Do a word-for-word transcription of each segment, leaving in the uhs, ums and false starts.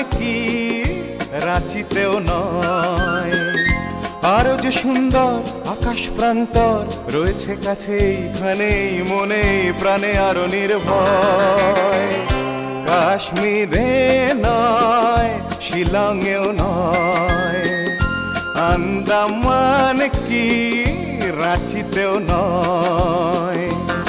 কি রাঁচিতেও নয়। আরো যে সুন্দর আকাশ প্রান্তর রয়েছে কাছে এইখানেই মনে প্রাণে আরো নির্ভয়। কাশ্মীরে নয়, শিলংয়েও নয়, আন্দামান কি রাঁচিতেও নয়।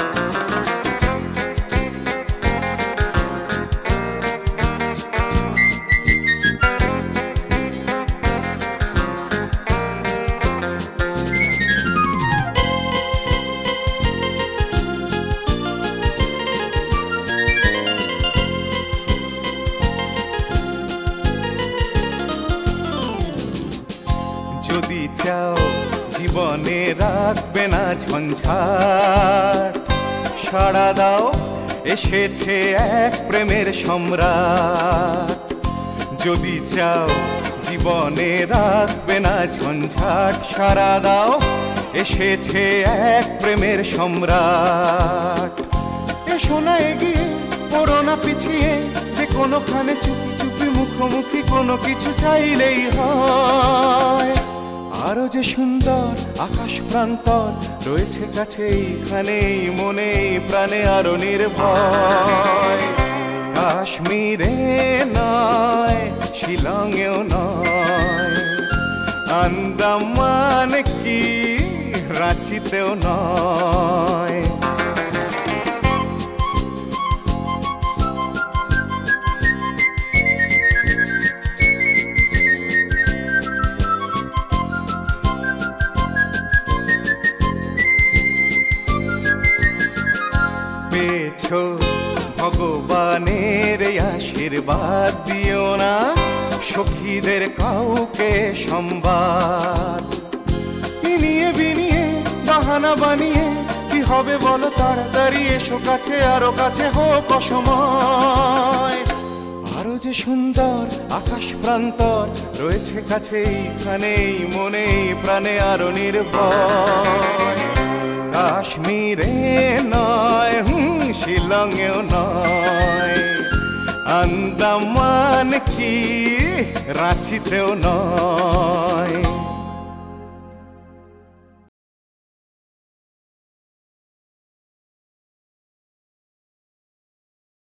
যদি চাও জীবনে রাখবে না ঝঞ্ঝাট, সাড়া দাও এসেছে এক প্রেমের সম্রাট। যদি চাও জীবনে রাখবে না ঝঞ্ঝাট, সাড়া দাও এসেছে এক প্রেমের সম্রাট। এসো না এগিয়ে, পড়ো না পিছিয়ে, যে কোনোখানে চুপি চুপি মুখোমুখি কোনো কিছু চাইলেই হয়। আরো যে সুন্দর আকাশ প্রান্তর রয়েছে কাছে এইখানেই মনে প্রাণে আরো নির্ভয়। কাশ্মীরে নয়, শিলংয়েও নয়, আন্দামান কি রাঁচিতেও নয়। পেয়েছো ভগবানের আশীর্বাদ, দিও না সখীদের কাউকে সংবাদ। ইনিয়ে বিনিয়ে বাহানা বানিয়ে কি হবে বলো তাড়াতাড়ি এসো কাছে, আরো কাছে হোক অসময়। আরো যে সুন্দর আকাশ প্রান্তর রয়েছে কাছে এইখানেই মনে প্রাণে আরো নির্ভয়। কাশ্মীরে নয়, হুম শিলংয়েও নয়, আন্দামান কি রাঁচিতেও নয়।